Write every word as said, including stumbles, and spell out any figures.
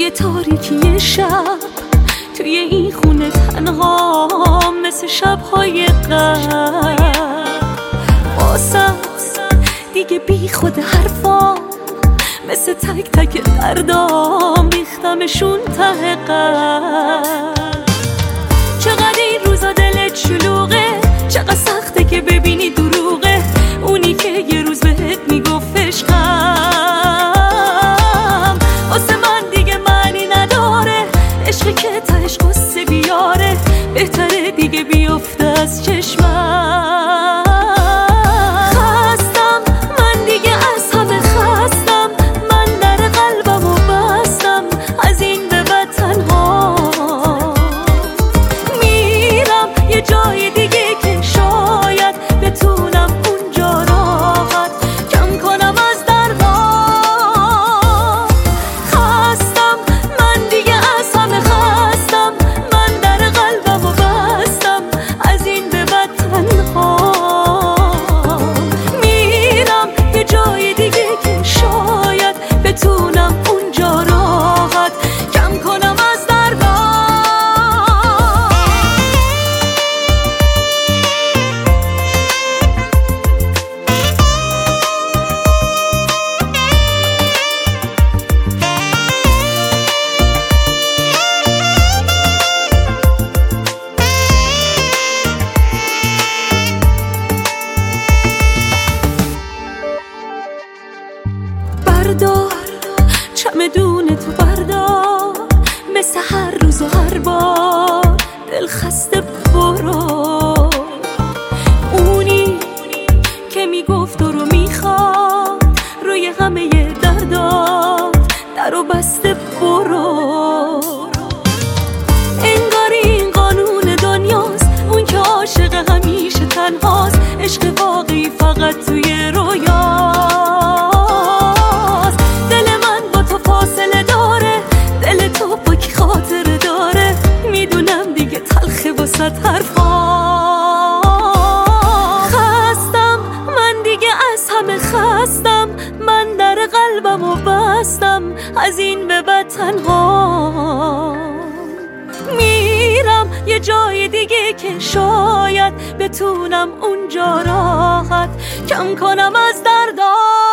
توی تاریکی شب، توی این خونه تنها مثل شب‌های قبل. واسه دیگه بی خود حرفام مثل تک تک دردام ریختمشون ته قلب. چقدر این روزا دلت شلوغه، چقدر سخته که ببینی دروغه اونی که یه روز بهت میگفت عشقم. واسه من دیگه معنی نداره عشقی که تهش قصه بیاره، بهتره دیگه بیفته از چشمم. خستم من دیگه از همه خستم، من در قلبمو بستم از این به بعد تنها میرم یه جای دیگه که شاید بتونم اونجا راحت کم کنم از دردام. خستم من دیگه از همه خستم، من در قلبمو بستم از این به بعد تنها میرم یه جای دیگه که شاید بتونم اونجا راحت کم کنم از دردام. بردار چمدون تو بردار، مثل هر روز و هر بار دل خسته برو. اونی که میگفت و رو میخواد روی همه دردات در و بسته برو. انگار این قانون دنیاست، اون که عاشق همیشه تنهاست، عشق واقعی فقط توی رویاست. دل من با تو فاصله داره، دل تو با کی خاطره داره، میدونم دیگه تلخه واسه حرفام. خستم من دیگه از همه خستم، من در قلبمو بستم از این به بعد تنها میرم یه جای دیگه که شاید بتونم اونجا راحت کم کنم از دردام.